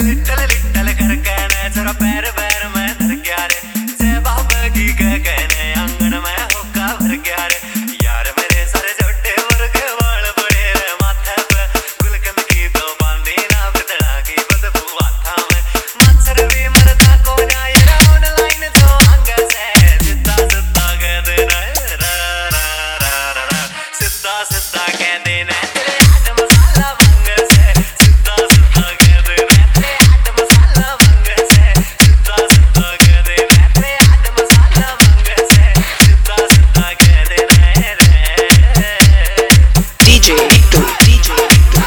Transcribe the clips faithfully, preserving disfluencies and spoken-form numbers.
little little कर कहने जरा पैर पैर में धर क्या रे जय बाबा की कह कहने आंगन में होका भर क्या रे यार मेरे सारे छोटे वर्ग वाल पड़े रे माथे पे गुलकंद की दो बांधी ना बितड़ा की बदबू आथा में मच्छर भी मरता को जाए ऑनलाइन जो अंग से सिद्धा सिद्धा कह देना रा रा रा रा सिद्धा सिद्धा कह देना तेरे हाथ मसाला भंग से सिद्धा सिद्धा कह देना तेरे हाथ मसाला भंग से सिद्धा सिद्धा कह देना तेरे हाथ मसाला भंग से सिद्धा सिद्धा कह देना रे डीजे टू डीजे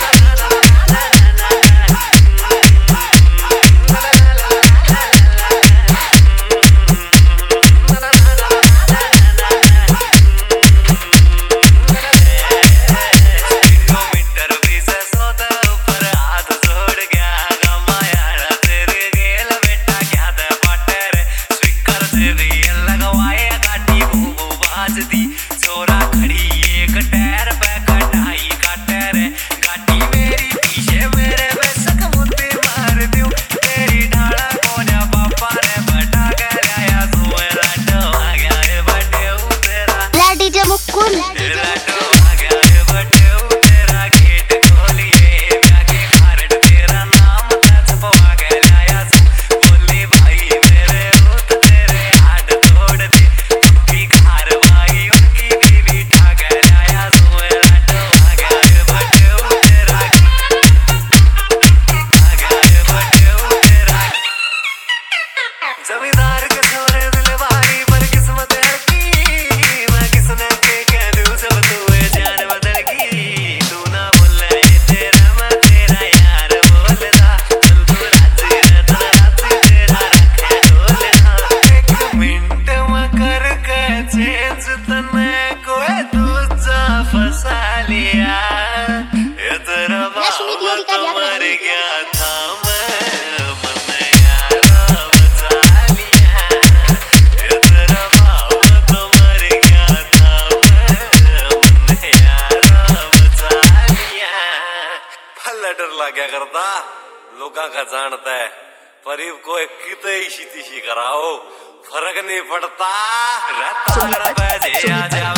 छोरा खड़ी एक टायर पे कटाई काटे रे गाड़ी मेरी पीछे मेरे बेसक मुद्दे मार दूं तेरी ढाला कोना पापा रे बटा कर आया तू लाडो आ गया रे बटे तेरा ला डीजे मुकुल लाडो आ गया रे बटे तेरा गेट खोलिए जाके खारड़ तेरा नाम छपवा के लाया बोली भाई मेरे होत तेरे हाथ तोड़ दे भी खार भाई उनकी बीवी ठाक लाया सोए लाडो आ गया रे बटे तेरा आ गया रे बटे तेरा जमींदार के सोने दिल भारी पर किस्मत है की मैं किसने के कह दूं सब तू जान बदल की तू ना बोले तेरा मैं तेरा यार बोलता चल तू राजी रहता राजी तेरा रखे ढोलना एक मिनट में कर के चेंज तने कोई दूसरा फंसा लिया ये तेरा लक्ष्मी बाबा दीदी का तो ब्याह मर करा गया था मैं मन यारा बचा लिया ये तेरा बाबा तो मर गया था मैं मन यारा बचा लिया भला डर लगा करता लोगा का जानता है परीब को कितने इसी तिशी कराओ फर्क नहीं पड़ता रहता बजे आ जा